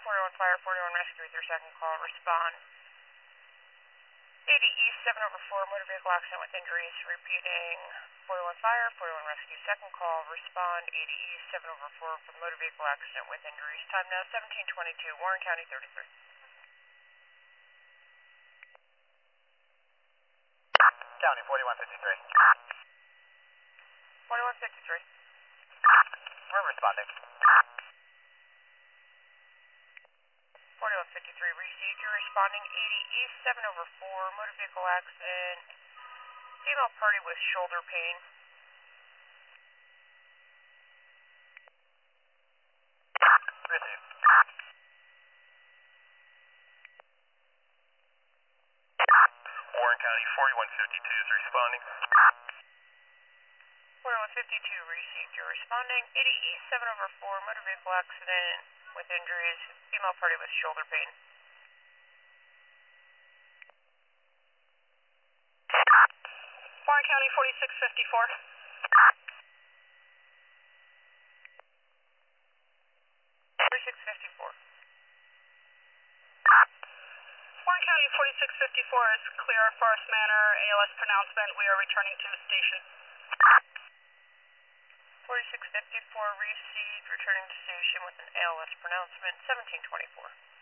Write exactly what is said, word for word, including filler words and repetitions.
forty-one fire, forty-one rescue with your second call. Respond. eighty East, seven over four, motor vehicle accident with injuries. Repeating. forty-one fire, forty-one rescue, second call. Respond. eighty East, seven over four for motor vehicle accident with injuries. Time now seventeen twenty-two, Warren County thirty-three. County forty-one fifty-three. forty-one fifty-three. We're responding. forty-one fifty-three received. You're responding. eighty East, seven over four, motor vehicle accident. Female party with shoulder pain. Received. Warren County forty-one fifty-two is responding. forty-one fifty-two received. You're responding. eighty East, seven over four, motor vehicle accident with injuries. Female party with shoulder pain. Warren County forty-six fifty-four. forty-six fifty-four. Warren County forty-six fifty-four is clear. Forest Manor, A L S pronouncement. We are returning to station. forty-six fifty-four received. Returning to station with an A L S pronouncement. seventeen twenty-four.